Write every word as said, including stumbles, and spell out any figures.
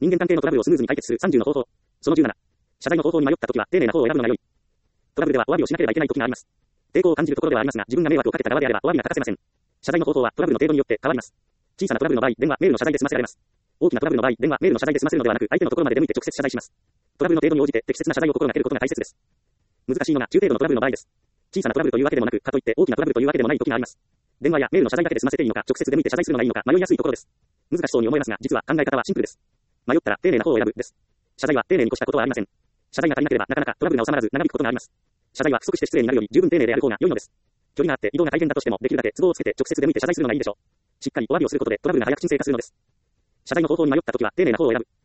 人間関係のトラブルをスムーズに解決するさんじゅうの方法。そのじゅうなな。謝罪の方法に迷ったときは、丁寧な方を選ぶのが良い。トラブルではお詫びをしなければいけないときがあります。抵抗を感じるところではありますが、自分が迷惑をかけた側であればお詫びが欠かせません。謝罪の方法はトラブルの程度によって変わります。小さなトラブルの場合、電話、メールの謝罪で済ませられます。大きなトラブルの場合、電話、メールの謝罪で済ませるのではなく、相手のところまで出向いて直接謝罪します。トラブルの程度に応じて適切な謝罪を心がけることが大切です。難しいのが中程度のトラブルの場合です。小さなトラブルというわけでもなく、かといって大きなトラブルというわけでもない時があります。電話やメールの謝罪だけで済ませていいのか、直接出向いて謝罪するのがいいのか迷いやすいところです。難しそうに思いますが、実は考え方はシンプルです。迷ったら丁寧な方を選ぶです。謝罪は丁寧に越したことはありません。謝罪が足りなければなかなかトラブルが収まらず長引くことがあります。謝罪は不足して失礼になるより十分丁寧である方が良いのです。距離があって移動が大変だとしてもできるだけ都合をつけて直接出向いて謝罪するのがいいでしょう。しっかりお詫びをすることでトラブルが早く沈静化するのです。謝罪の方法に迷ったときは丁寧な方を選ぶ。